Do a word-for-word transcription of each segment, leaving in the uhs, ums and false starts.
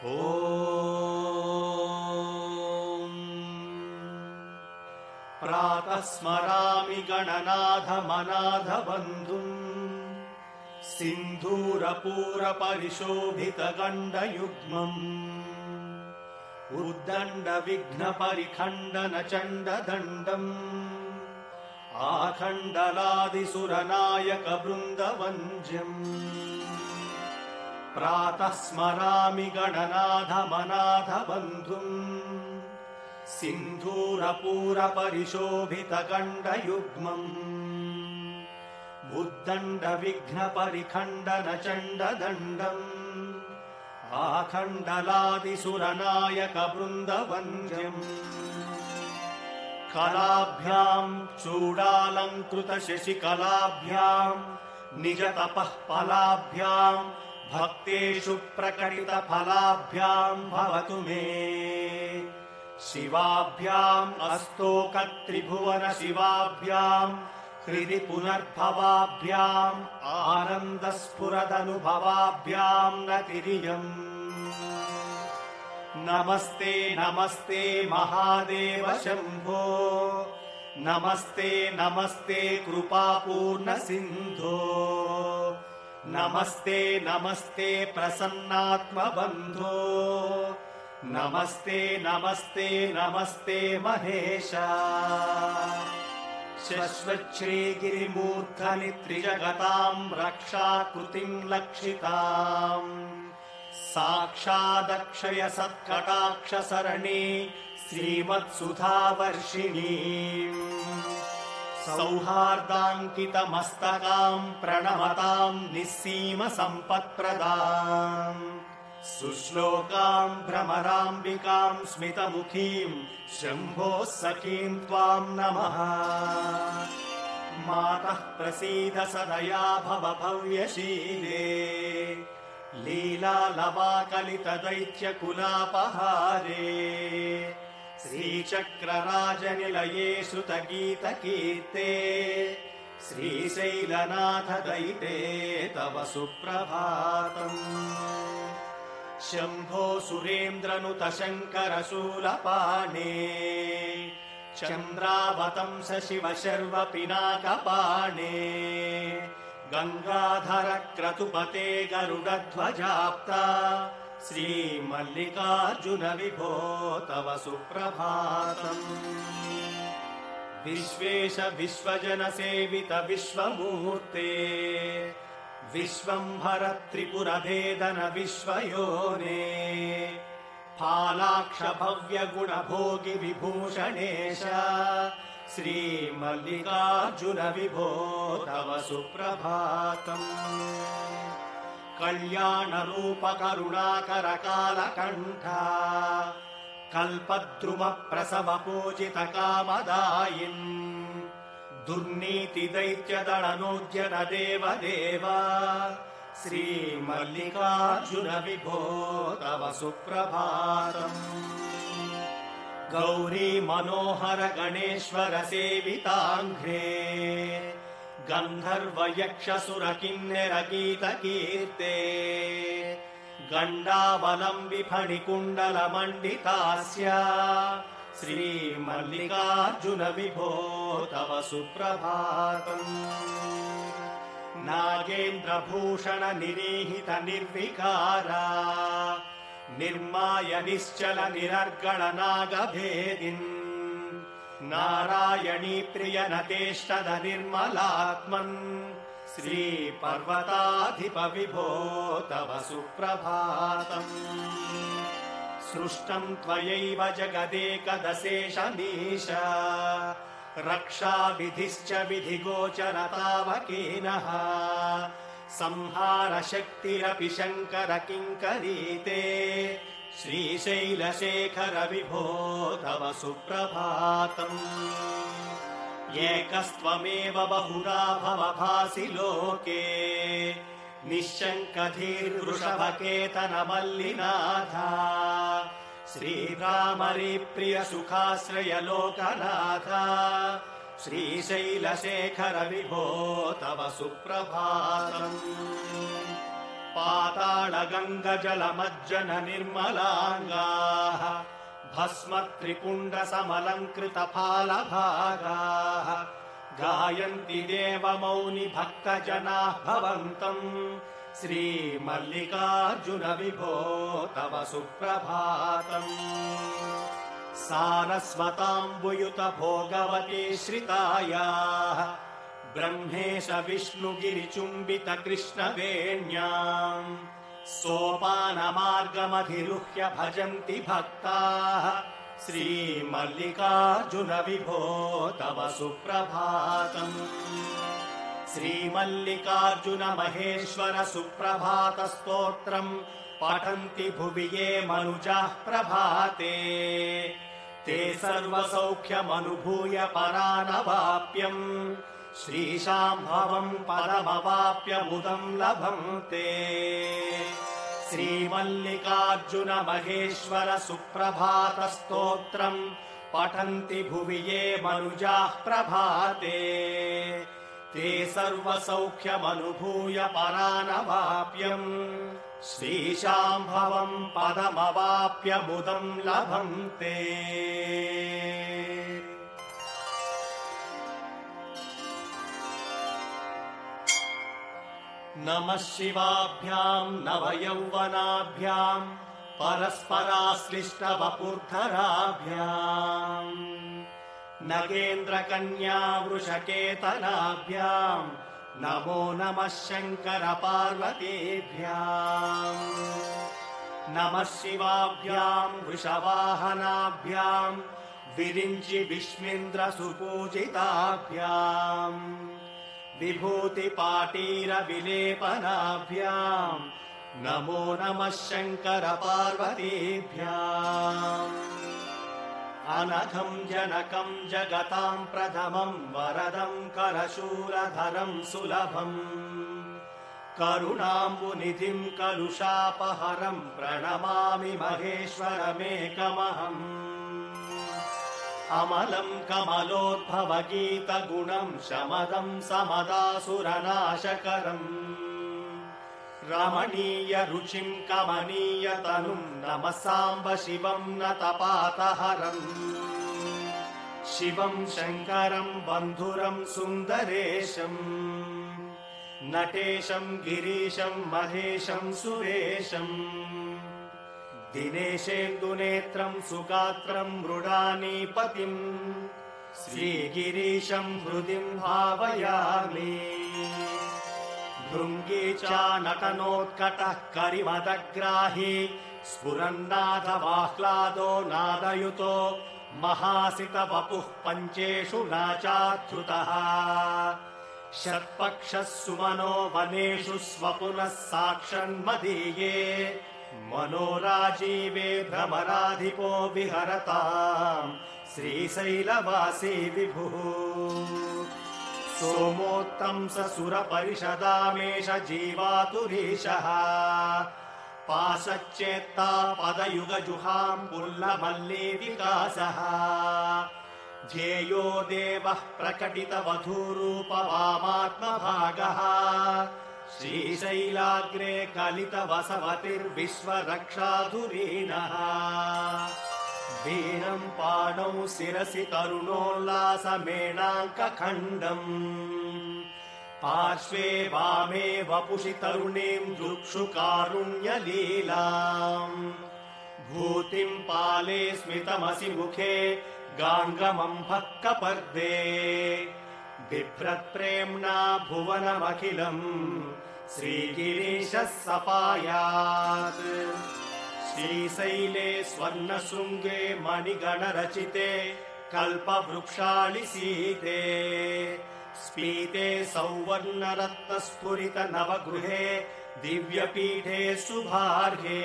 ॐ प्रातः स्मरामि गणनाथमनाथबन्धुम् सिन्धूरपूरपरिशोभितगण्डयुग्मम् उद्दण्डविघ्नपरिखण्डनचण्डदण्डम् आखण्डलादिसुरनायकवृन्दवन्द्यम् प्रातः स्मरामि गणनाथमनाथबन्धुम् सिन्धूरपूरपरिशोभितगण्डयुग्मम् उद्दण्डविघ्नपरिखण्डनचण्डदण्डम् आखण्डलादिसुरनायकवृन्दवन्द्यम् कलाभ्याम् चूडालङ्कृतशशिकलाभ्याम् निजतपः फलाभ्याम् भक्तेषु प्रकटितफलाभ्याम् भवतु मे शिवाभ्याम् अस्तोकत्रिभुवन शिवाभ्याम् हृदि पुनर्भवाभ्याम् आनन्दस्फुरदनुभवाभ्याम् नतिरियम् नमस्ते नमस्ते महादेव शम्भो नमस्ते नमस्ते कृपापूर्ण सिन्धो नमस्ते नमस्ते प्रसन्नात्मबन्धो नमस्ते नमस्ते नमस्ते महेशा शश्वच्छ्रीगिरिमूर्धनि त्रिजगताम् रक्षाकृतिम् लक्षिताम् साक्षादक्षय सत्कटाक्षसरणी श्रीमत्सुधावर्षिणी सौहार्दाङ्कितमस्तकाम् प्रणमताम् निःसीम सम्पत्प्रदाम् सुश्लोकाम् भ्रमराम्बिकाम् स्मितमुखीम् शम्भोः सखीम् त्वाम् नमः मातः प्रसीद सदया भव भव्यशीले लीलालवाकलितदैत्यकुलापहारे श्रीचक्रराजनिलये श्रुतगीतकीर्ते श्रीशैलनाथदयिते तव सुप्रभातम् शम्भो सुरेन्द्रनुत शङ्करशूलपाणे चन्द्रावतंस शिव शर्व पिनाकपाणे गङ्गाधर क्रतुपते गरुडध्वजाप्ता श्रीमल्लिकार्जुन विभो तव सुप्रभातम् विश्वेश विश्वजन सेवित विश्वमूर्ते विश्वम्भर त्रिपुरभेदन विश्वयोने फालाक्ष भव्य गुणभोगि विभूषणेश श्रीमल्लिकार्जुन विभो तव सुप्रभातम् कल्याणरूप करुणाकर कालकण्ठा कल्पद्रुम प्रसव पूजित कामदायिन् दुर्नीति दैत्य दळनोद्यत देव देव श्रीमल्लिकार्जुन विभो तव सुप्रभातम् गौरी मनोहर गणेश्वर सेविताङ्घ्रे गन्धर्व यक्षसुर किन्नर गीतकीर्ते गण्डावलम्बि फणिकुण्डल मण्डितास्य श्रीमल्लिकार्जुन विभो तव सुप्रभातम् नागेन्द्रभूषण निरीहित निर्विकारा निर्माय निश्चल निरर्गळ नागभेदिन् नारायणी प्रिय नतेष्टद निर्मलात्मन् श्रीपर्वताधिप विभो तव सुप्रभातम् सृष्टम् त्वयैव जगदेकदशेषमीश रक्षाविधिश्च विधिगोचरतावकीनः संहार शक्तिरपि शङ्कर किङ्करीते श्रीशैलशेखर विभो तव सुप्रभातम् एकस्त्वमेव बहुधा भवभासि लोके निःशङ्कधीर्वृषभकेतन मल्लिनाथ श्रीरामरि प्रिय सुखाश्रय लोकनाथ श्रीशैलशेखर विभो तव सुप्रभातम् पाताळगङ्गजलमज्जन निर्मलाङ्गाः भस्मत्रिपुण्ड्रसमलङ्कृतफालभागाः गायन्ति देवमौनि भक्तजनाः भवन्तम् श्रीमल्लिकार्जुन विभो तव सुप्रभातम्। सारस्वताम्बुयुत भोगवती श्रितायाः ब्रह्मेश विष्णुगिरिचुम्बित कृष्णवेण्याम् सोपानमार्गमधिरुह्य भजन्ति भक्ताः श्रीमल्लिकार्जुन विभो तव सुप्रभातम्। श्रीमल्लिकार्जुन महेश्वर सुप्रभात स्तोत्रम् पठन्ति भुवि ये मनुजाः प्रभाते ते सर्वसौख्यमनुभूय परानवाप्यम् श्रीशाम्भवम् पदमवाप्य मुदम् लभन्ते। श्रीमल्लिकार्जुन महेश्वर सुप्रभात स्तोत्रम् पठन्ति भुवि ये मनुजाः प्रभाते ते सर्वसौख्यमनुभूय परानवाप्यम् श्रीशाम्भवम् पदमवाप्य मुदम् लभन्ते। नमः शिवाभ्याम् नवयौवनाभ्याम् परस्पराश्लिष्टवपुर्धराभ्याम् नगेन्द्रकन्या वृषकेतनाभ्याम् नमो नमः शङ्कर पार्वतीभ्याम्। नमः शिवाभ्याम् वृषवाहनाभ्याम् विरिञ्चि विष्मिन्द्र सुपूजिताभ्याम् विभूतिपाटीर विलेपनाभ्याम् नमो नमः शङ्कर पार्वतीभ्याम्। अनघम् जनकम् जगताम् प्रथमम् वरदम् करशूलधरम् सुलभम् करुणाम्बुनिधिम् कलुषापहरम् प्रणमामि महेश्वरमेकमहम्। अमलम् कमलोद्भवगीतगुणम् शमदम् समदासुरनाशकरम् रमणीय रुचिम् कमनीय तनुम् नमः साम्ब शिवम् नतपातहरम्। शिवम् शङ्करम् बन्धुरम् सुन्दरेशम् नटेशम् गिरीशम् महेशम् सुरेशम् दिनेशेन्दुनेत्रम् सुगात्रम् मृडानीपतिम् श्रीगिरीशम् हृदिम् भावयामि। भृङ्गी चानटनोत्कटः करिमदग्राही स्फुरन्नादवाह्लादो नादयुतो महासितवपुः पञ्चेषु नाचाधृतः षट्पक्षः सुमनो वनेषु स्वपुनः साक्षन्मदीये मनोराजीवे भ्रमराधिपो विहरताम् श्रीशैलवासी विभुः। सोमोत्तंस सुरपरिषदामेष जीवातुरीशः पाशच्चेत्ता पदयुगजुहाम् पुल्लमल्ली विकासः ध्येयो देवः प्रकटितवधूरूपवामात्मभागः श्रीशैलाग्रे कलितवसवतिर्विश्वरक्षाधुरीणः वीरम् पाणौ शिरसि तरुणोल्लासमेणाङ्कखण्डम् पार्श्वे वामे वपुषि तरुणीम् दुक्षुकारुण्यलीलाम् भूतिम् पाले स्मितमसि मुखे गाङ्गमम्भः कपर्दे बिभ्रत्प्रेम्णा भुवनमखिलम् श्रीगिरीशः सपायात्। श्रीशैले स्वर्णशृङ्गे मणिगणरचिते कल्पवृक्षालिसीते स्फीते सौवर्णरत्नस्फुरित नवगृहे दिव्यपीठे सुभार्ये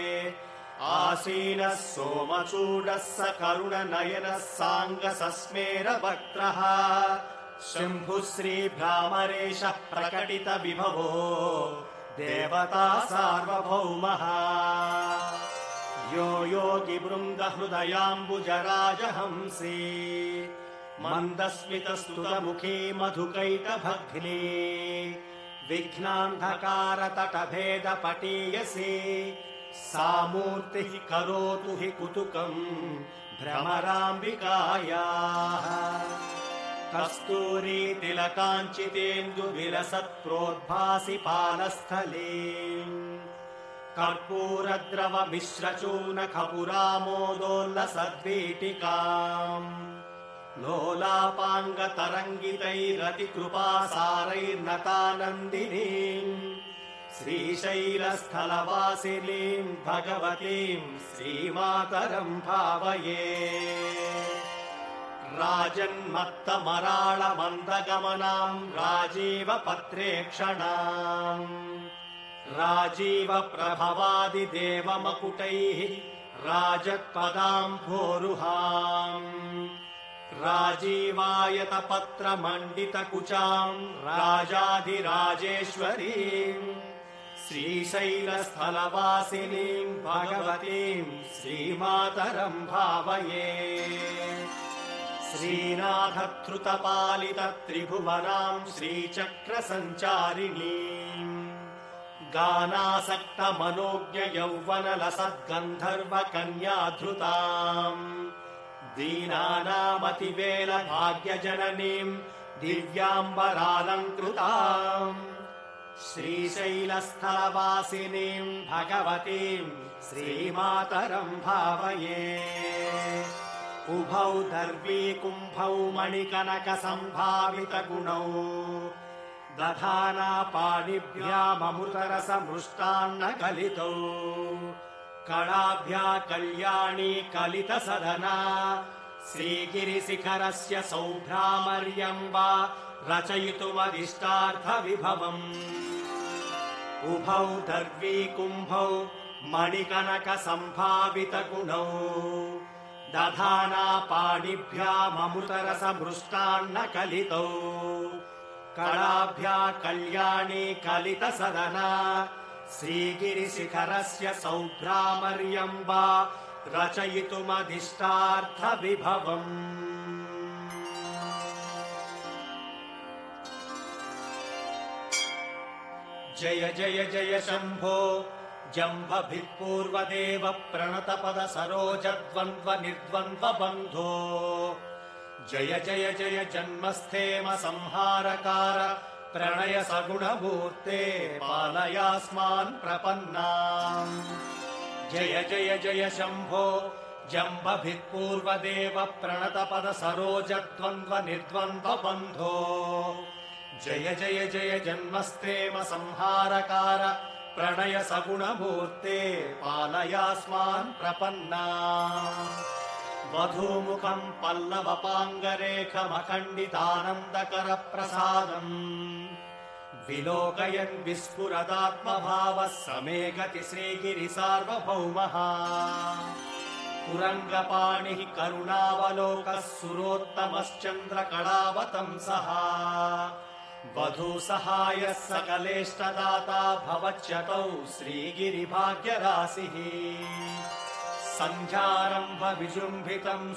आसीनः सोमचूडः स करुणनयनः साङ्गसस्मेरवक्त्रः शम्भुः श्रीभ्रामरेशः प्रकटित विभवो देवता सार्वभौमः यो योगि वृन्द हृदयाम्बुजराजहंसी मन्दस्मितस्तुतमुखी मधुकैटभग्नी विघ्नान्धकारतटभेदपटीयसी सा मूर्तिः करोतु हि कुतुकम् भ्रमराम्बिकायाः कस्तूरी तिलकाञ्चितेन्दुविलसत्प्रोद्भासि पानस्थले कर्पूरद्रवमिश्रचूर्णखपुरामोदोल्लसद्वीटिकाम् लोलापाङ्गतरङ्गितैरतिकृपासारैर्नतानन्दिनीम् श्रीशैलस्थलवासिनीम् भगवतीम् श्रीमातरम् भावये राजन्मत्तमराळमन्दगमनाम् राजीवपत्रेक्षणाम् राजीवप्रभवादिदेवमकुटैः राजत्पदाम्भोरुहाम् राजीवायतपत्रमण्डितकुचाम् राजाधिराजेश्वरीम् श्रीशैलस्थलवासिनीम् भगवतीम् श्रीमातरम् भावये श्रीनाथधृतपालितत्रिभुवनाम् श्रीचक्रसञ्चारिणीम् गानासक्तमनोज्ञयौवनलसद्गन्धर्वकन्याधृताम् दीनानामतिवेलभाग्यजननीम् दिव्याम्बरालङ्कृताम् श्रीशैलस्थलवासिनीम् भगवतीम् श्रीमातरम् भावये उभौ दर्वीकुम्भौ मणिकनकसम्भावितगुणौ दधाना पाणिभ्याममृतरसमृष्टान्नकलितौ कलाभ्या कल्याणी कलितसदना श्रीगिरिशिखरस्य सौभ्रामर्यम् वा रचयितुमदिष्टार्थविभवम् उभौ दर्वीकुम्भौ मणिकनकसम्भावितगुणौ दधाना पाणिभ्याममृतरसमृष्टान्नकलितौ कलाभ्या कल्याणी कलितसदना श्रीगिरिशिखरस्य सौभ्रामर्यम् वा रचयितुमदिष्टार्थविभवम् जय जय जय शम्भो जम्भभित्पूर्वदेव प्रणतपद सरोजद्वन्द्व निर्द्वन्द्व बन्धो जय जय जय जन्मस्थेम संहारकार प्रणय सगुणमूर्ते पालयास्मान् प्रपन्नाम् जय जय जय शम्भो जम्भभित्पूर्वदेव प्रणतपद सरोजद्वन्द्व निर्द्वन्द्व बन्धो जय जय जय जन्मस्थेम संहारकार प्रणय सगुणमूर्ते पालयास्मान् प्रपन्नाम् वधूमुखम् पल्लवपाङ्गरेखमखण्डितानन्दकरप्रसादम् विलोकयन् विस्फुरदात्मभावः समे गति श्रीगिरिसार्वभौमः तुरङ्गपाणिः करुणावलोकः सुरोत्तमश्चन्द्रकलावतंसः वधूसहायः सकलेष्टदाता भवच्यतौ श्रीगिरिभाग्यराशिः सन्ध्यारम्भ विजृम्भितम्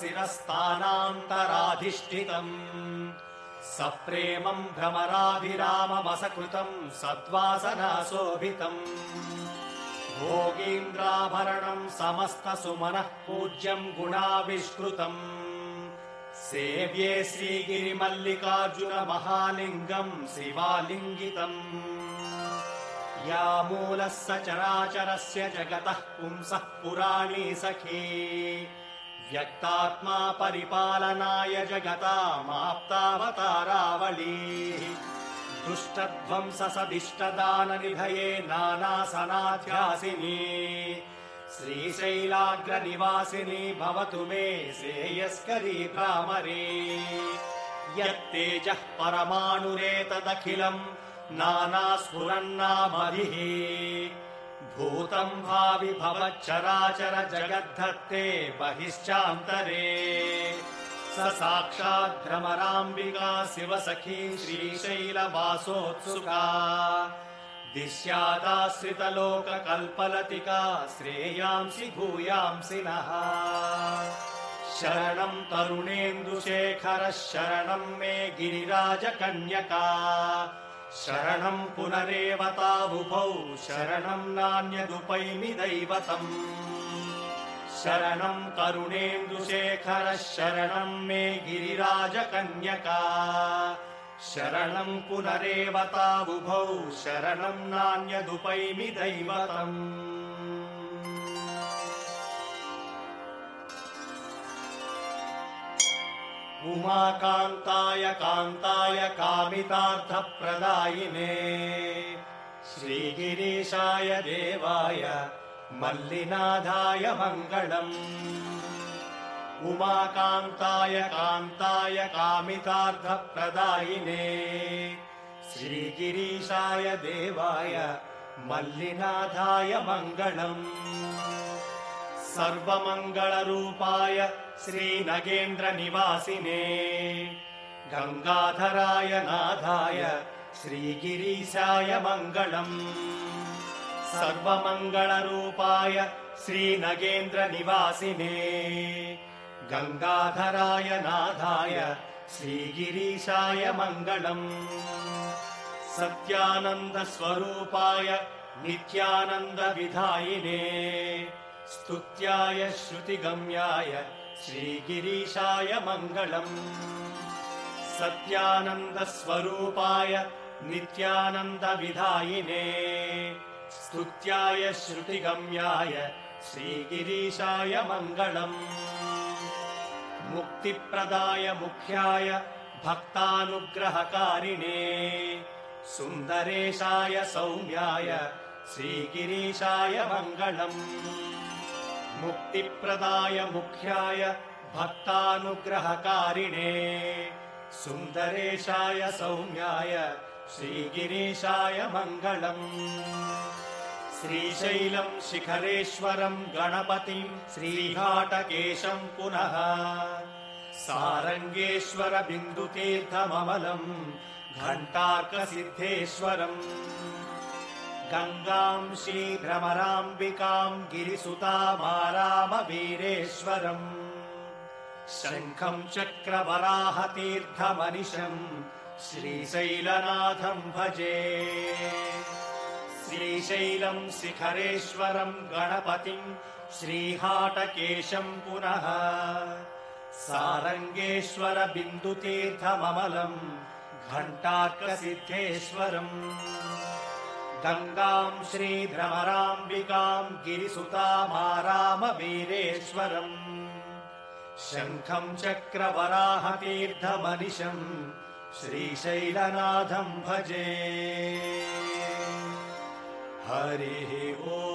श्रुतशिरस्तानान्तराधिष्ठितम् सप्रेमम् भ्रमराभिराममसकृतम् सद्वासनाशोभितम् भोगीन्द्राभरणम् समस्तसुमनः पूज्यम् गुणाविष्कृतम् सेव्ये श्रीगिरिमल्लिकार्जुन महालिङ्गम् शिवालिङ्गितम् या मूलः सचराचरस्य जगतः पुंसः पुराणी सखी व्यक्तात्मा परिपालनाय जगतामाप्तावतारावली दुष्टध्वंस सदिष्टदाननिधये नानासनाध्यासिनी श्रीशैलाग्रनिवासिनी भवतु मे श्रेयस्करी भ्रामरी यत्तेजः परमाणुरेतदखिलम् नानास्फुरन्नामधिः भूतम् भावि भवच्चराचर जगद्धत्ते बहिश्चान्तरे स साक्षात् भ्रमराम्बिका शिवसखी श्रीशैलवासोत्सुका दिश्यादाश्रितलोककल्पलतिका श्रेयांसि भूयांसि नः शरणम् तरुणेन्दुशेखरः शरणम् मे गिरिराजकन्यका शरणम् पुनरेव तावुभौ शरणम् नान्यदुपैमि दैवतम् शरणम् करुणेन्दुशेखरः शरणम् मे गिरिराजकन्यका शरणम् पुनरेव तावुभौ शरणम् नान्यदुपैमि दैवतम् उमाकान्ताय कान्ताय कामितार्थप्रदायिने श्रीगिरीशाय देवाय मल्लिनाथाय मङ्गलम् उमाकान्ताय कान्ताय कामितार्थप्रदायिने श्रीगिरीशाय देवाय मल्लिनाथाय मङ्गलम् सर्वमङ्गलरूपाय श्रीनगेन्द्रनिवासिने गङ्गाधराय नाथाय श्रीगिरीशाय मङ्गलम् सर्वमङ्गलरूपाय श्रीनगेन्द्रनिवासिने गङ्गाधराय नाथाय श्रीगिरीशाय मङ्गलम् सत्यानन्दस्वरूपाय नित्यानन्दविधायिने स्तुत्याय श्रुतिगम्याय श्रीगिरीशाय मङ्गलम् सत्यानन्दस्वरूपाय नित्यानन्दविधायिने स्तुत्याय श्रुतिगम्याय श्रीगिरीशाय मङ्गलम् मुक्तिप्रदाय मुख्याय भक्तानुग्रहकारिणे सुन्दरेशाय सौम्याय श्रीगिरीशाय मङ्गलम् मुक्तिप्रदाय मुख्याय भक्तानुग्रहकारिणे सुन्दरेशाय सौम्याय श्रीगिरीशाय मङ्गलम् श्रीशैलम् शिखरेश्वरम् गणपतिम् श्रीघाटकेशम् पुनः सारङ्गेश्वर बिन्दुतीर्थममलम् घण्टार्कसिद्धेश्वरम् गङ्गाम् श्रीभ्रमराम्बिकाम् गिरिसुतामारामवीरेश्वरम् शङ्खम् चक्रवराहतीर्थमनिशम् श्रीशैलनाथम् भजे श्रीशैलम् शिखरेश्वरम् गणपतिम् श्रीहाटकेशम् पुनः सारङ्गेश्वर बिन्दुतीर्थममलम् घण्टार्कसिद्धेश्वरम् गङ्गाम् श्रीभ्रमराम्बिकाम् गिरिसुतामारामवीरेश्वरम् शङ्खम् चक्रवराहतीर्थमनिशम् श्रीशैलनाथम् भजे हरिः ओ